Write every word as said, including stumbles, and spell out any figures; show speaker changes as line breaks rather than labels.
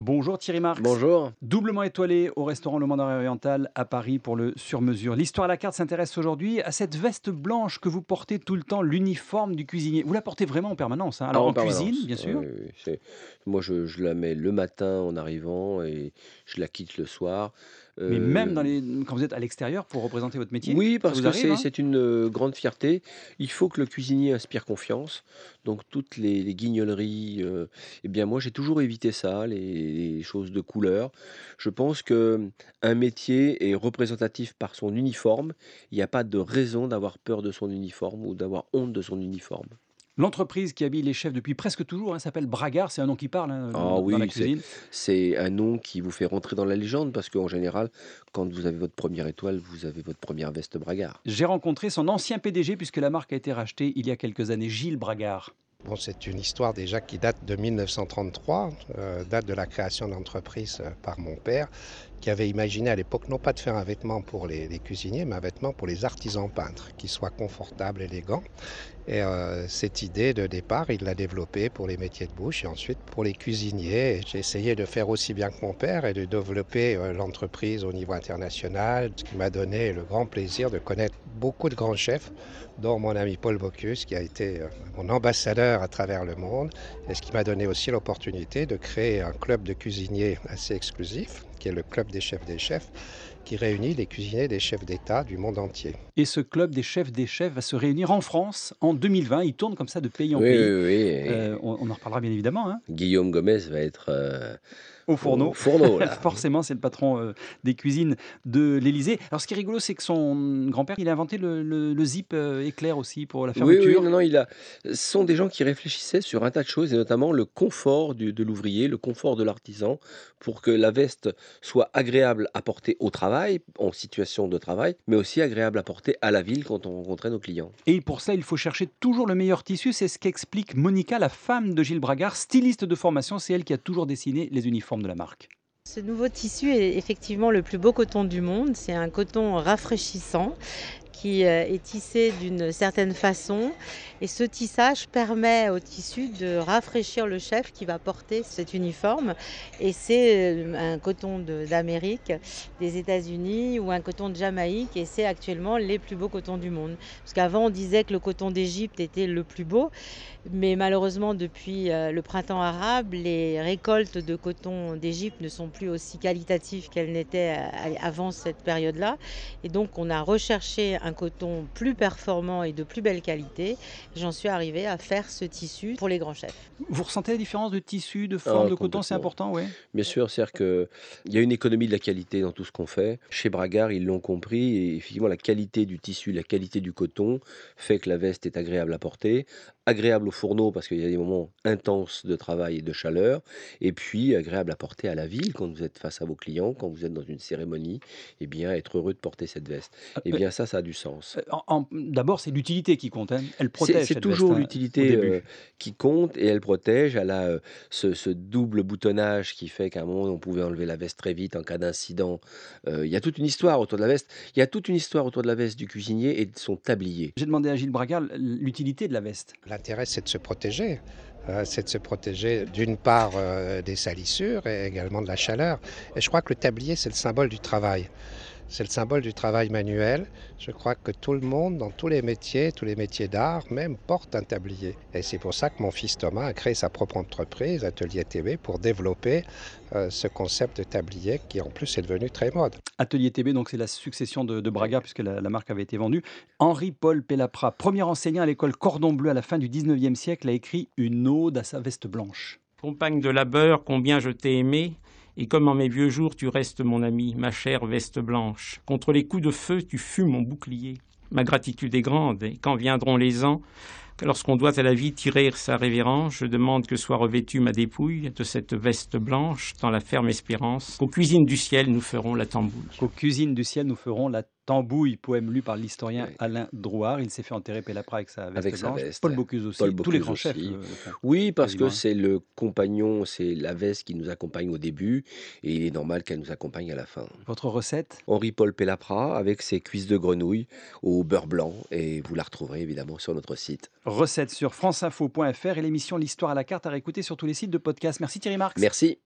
Bonjour Thierry Marx.
Bonjour.
Doublement étoilé au restaurant Le Mandarin Oriental à Paris pour le sur-mesure. L'histoire à la carte s'intéresse aujourd'hui à cette veste blanche que vous portez tout le temps, l'uniforme du cuisinier. Vous la portez vraiment en permanence, hein.
Ah,
Alors
en
en cuisine,
permanence.
bien
Oui,
sûr,
oui, oui, c'est moi, je je la mets le matin en arrivant et je la quitte le soir.
mais même dans
Heu,
les... quand vous êtes à l'extérieur pour représenter votre métier,
oui,
ça
parce
vous
que
arrive,
c'est
hein?
c'est une, heu, grande fierté. Il faut que le cuisinier inspire confiance, donc toutes les les guignoleries, heu et bien, moi, j'ai toujours évité ça, les les choses de couleur. Je pense que, mmh, un métier est représentatif par son uniforme. Il n'y a pas de raison d'avoir peur de son uniforme ou d'avoir honte de son uniforme.
L'entreprise qui habille les chefs depuis presque toujours, hein, s'appelle Bragard, c'est un nom qui parle, hein,
Ah
dans dans la
oui, c'est
cuisine.
c'est un nom qui vous fait rentrer dans la légende parce qu'en général, quand vous avez votre première étoile, vous avez votre première veste Bragard.
J'ai rencontré son ancien P D G puisque la marque a été rachetée il y a quelques années, Gilles Bragard.
Bon, c'est une histoire déjà qui date de mille neuf cent trente-trois, euh, date de la création de l'entreprise euh, par mon père, qui avait imaginé à l'époque non pas de faire un vêtement pour les, les cuisiniers, mais un vêtement pour les artisans peintres, qui soit confortable, élégant. Et euh, cette idée de départ, il l'a développée pour les métiers de bouche et ensuite pour les cuisiniers. Et j'ai essayé de faire aussi bien que mon père et de développer euh, l'entreprise au niveau international, ce qui m'a donné le grand plaisir de connaître beaucoup de grands chefs, dont mon ami Paul Bocuse, qui a été euh, mon ambassadeur à travers le monde, et ce qui m'a donné aussi l'opportunité de créer un club de cuisiniers assez exclusif, qui est le Club des chefs des chefs, qui réunit les cuisiniers des chefs d'État du monde entier.
Et ce club des chefs des chefs va se réunir en France en deux mille vingt. Il tourne comme ça de pays en
Oui,
pays.
oui, oui
Heu,
et
on on en reparlera bien évidemment, hein.
Guillaume Gomez va être, heu,
Au
au
fourneau,
fourneau là.
forcément, c'est le patron, heu, des cuisines de l'Élysée. Alors ce qui est rigolo, c'est que son grand-père, il a inventé le le le zip, heu, éclair aussi pour la
Oui, oui,
fermeture.
non, non, il a ce sont des gens qui réfléchissaient sur un tas de choses et notamment le confort du de l'ouvrier, le confort de l'artisan pour que la veste soit agréable à porter au travail, en situation de travail, mais aussi agréable à porter à la ville quand on rencontrait nos clients.
Et pour ça, il faut chercher toujours le meilleur tissu. C'est ce qu'explique Monica, la femme de Gilles Bragard, styliste de formation. C'est elle qui a toujours dessiné les uniformes de la marque.
Ce nouveau tissu est effectivement le plus beau coton du monde. C'est un coton rafraîchissant qui euh, est tissé d'une certaine façon. Et ce tissage permet au tissu de rafraîchir le chef qui va porter cet uniforme. Et c'est euh, un coton de- d'Amérique, des États-Unis ou un coton de Jamaïque. Et c'est actuellement les plus beaux cotons du monde. Parce qu'avant, on disait que le coton d'Égypte était le plus beau. Mais malheureusement, depuis euh, le printemps arabe, les récoltes de coton d'Égypte ne sont plus aussi qualitatives qu'elles n'étaient euh, avant cette période-là. Et donc, on a recherché un coton plus performant et de plus belle qualité. J'en suis arrivée à faire ce tissu pour les grands chefs.
Vous ressentez la différence de tissu, de forme,
Ah,
de coton? C'est
complètement.
important, ouais?
Bien sûr, c'est-à-dire qu'il y a une économie de la qualité dans tout ce qu'on fait. Chez Bragard, ils l'ont compris et effectivement, la qualité du tissu, la qualité du coton fait que la veste est agréable à porter, agréable au fourneau parce qu'il y a des moments intenses de travail et de chaleur, et puis agréable à porter à la ville quand vous êtes face à vos clients, quand vous êtes dans une cérémonie, eh bien, être heureux de porter cette veste. Eh bien, ça, ça a du sens.
Heu, en en d'abord, c'est l'utilité qui compte, hein. Elle
C'est
protège
c'est
cette veste,
toujours
hein, au
l'utilité, heu,
début.
qui compte et elle protège. Elle a, heu, ce ce double boutonnage qui fait qu'à un moment, on pouvait enlever la veste très vite en cas d'incident. Heu, il y a toute une histoire autour de la veste. Il y a toute une histoire autour de la veste du cuisinier et de son tablier.
J'ai demandé à Gilles Bragard l l'utilité de la veste.
L'intérêt, c'est de se protéger. Euh, c'est de se protéger d'une part euh, des salissures et également de la chaleur. Et je crois que le tablier, c'est le symbole du travail. C'est le symbole du travail manuel. Je crois que tout le monde, dans tous les métiers, tous les métiers d'art même, porte un tablier. Et c'est pour ça que mon fils Thomas a créé sa propre entreprise, Atelier T B, pour développer euh, ce concept de tablier qui en plus est devenu très mode.
Atelier T B, donc c'est la succession de de Bragard puisque la la marque avait été vendue. Henri-Paul Pellaprat, premier enseignant à l'école Cordon Bleu à la fin du dix-neuvième siècle, a écrit une ode à sa veste blanche.
Compagne de labeur, combien je t'ai aimé, et comme en mes vieux jours tu restes mon ami, ma chère veste blanche. Contre les coups de feu, tu fus mon bouclier. Ma gratitude est grande, et quand viendront les ans, que lorsqu'on doit à la vie tirer sa révérence, je demande que soit revêtue ma dépouille de cette veste blanche, dans la ferme espérance qu'aux cuisines du ciel nous ferons la tambouille.
Qu'aux cuisines du ciel, nous ferons la tambouille, poème lu par l'historien
Ouais,
Alain Drouard. Il s'est fait enterrer Pellaprat avec sa veste
avec sa
blanche.
veste,
Paul
ouais.
Bocuse
Paul
aussi. Tous les
Bocuse
grands chefs
aussi.
le le font,
Oui, parce que
quasiment, hein.
c'est le compagnon, c'est la veste qui nous accompagne au début et il est normal qu'elle nous accompagne à la fin.
Votre recette?
Henri-Paul Pellaprat avec ses cuisses de grenouille au beurre blanc et vous la retrouverez évidemment sur notre site.
Recette sur franceinfo point fr et l'émission L'Histoire à la carte à réécouter sur tous les sites de podcast. Merci Thierry Marx.
Merci.